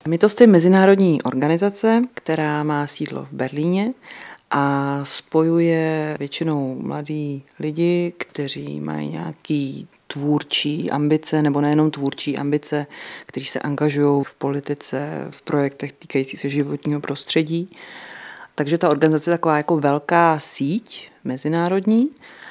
Mytost je mezinárodní organizace, která má sídlo v Berlíně a spojuje většinou mladí lidi, kteří mají nějaký tvůrčí ambice, nebo nejenom tvůrčí ambice, kteří se angažují v politice, v projektech týkající se životního prostředí. Takže ta organizace je taková jako velká síť mezinárodní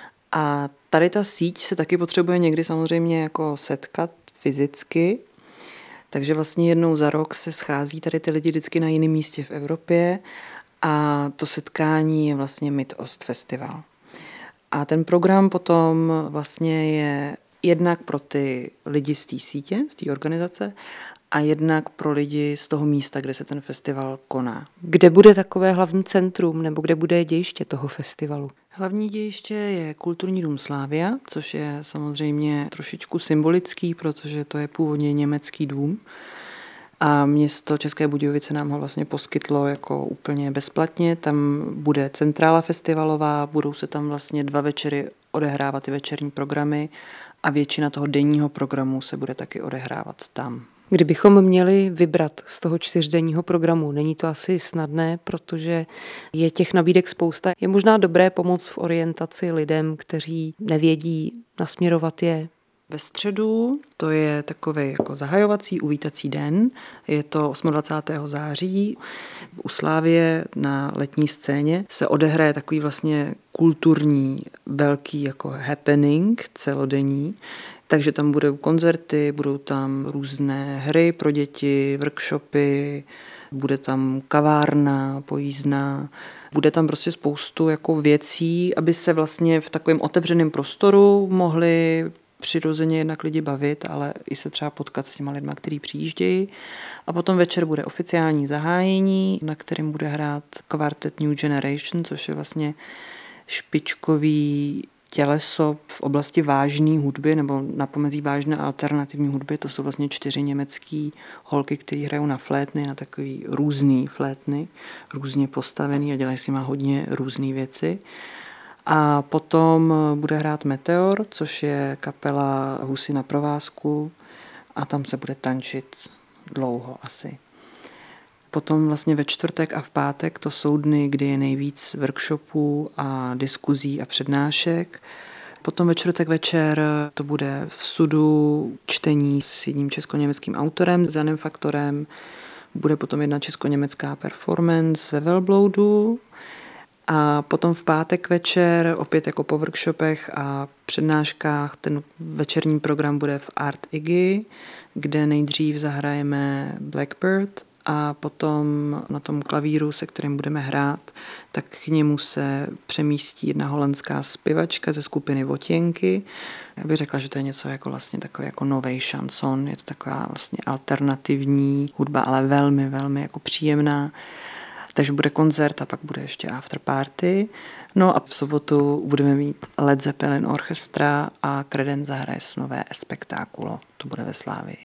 a tady ta síť se taky potřebuje někdy samozřejmě jako setkat fyzicky. Takže vlastně jednou za rok se schází tady ty lidi vždycky na jiném místě v Evropě a to setkání je vlastně Mid-Ost-Festival. A ten program potom vlastně je jednak pro ty lidi z té sítě, z té organizace a jednak pro lidi z toho místa, kde se ten festival koná. Kde bude takové hlavní centrum nebo kde bude dějiště toho festivalu? Hlavní dějiště je Kulturní dům Slavia, což je samozřejmě trošičku symbolický, protože to je původně německý dům. A město České Budějovice nám ho vlastně poskytlo jako úplně bezplatně. Tam bude centrála festivalová, budou se tam vlastně 2 večery odehrávat ty večerní programy a většina toho denního programu se bude taky odehrávat tam. Kdybychom měli vybrat z toho 4denního programu, není to asi snadné, protože je těch nabídek spousta. Je možná dobré pomoct v orientaci lidem, kteří nevědí, nasměrovat je. Ve středu to je takový jako zahajovací, uvítací den. Je to 28. září. U Slavie na letní scéně se odehraje takový vlastně kulturní velký jako happening celodenní. Takže tam budou koncerty, budou tam různé hry pro děti, workshopy, bude tam kavárna pojízdná, bude tam prostě spoustu jako věcí, aby se vlastně v takovém otevřeném prostoru mohli přirozeně jednak lidi bavit, ale i se třeba potkat s těma lidma, kteří přijíždějí. A potom večer bude oficiální zahájení, na kterém bude hrát kvartet New Generation, což je vlastně špičkový těleso v oblasti vážné hudby nebo na pomezí vážné alternativní hudby. To jsou vlastně 4 německý holky, které hrajou na flétny, na takový různý flétny, různě postavený a dělají si má hodně různé věci. A potom bude hrát Meteor, což je kapela Husy na provázku a tam se bude tančit dlouho asi. Potom vlastně ve čtvrtek a v pátek to jsou dny, kdy je nejvíc workshopů a diskuzí a přednášek. Potom ve čtvrtek večer to bude v Sudu čtení s jedním česko-německým autorem, s Janem Faktorem. Bude potom jedna česko-německá performance ve Velbloudu. A potom v pátek večer, opět jako po workshopech a přednáškách, ten večerní program bude v Art Iggy, kde nejdřív zahrajeme Blackbird a potom na tom klavíru, se kterým budeme hrát, tak k němu se přemístí jedna holandská zpěvačka ze skupiny Votěnky. Já bych řekla, že to je něco jako vlastně takový jako nový šanson, je to taková vlastně alternativní hudba, ale velmi, velmi jako příjemná. Takže bude koncert a pak bude ještě afterparty. No a v sobotu budeme mít Led Zeppelin Orchestra a Creedence zahraje snové Spectaculo. To bude ve Slavii.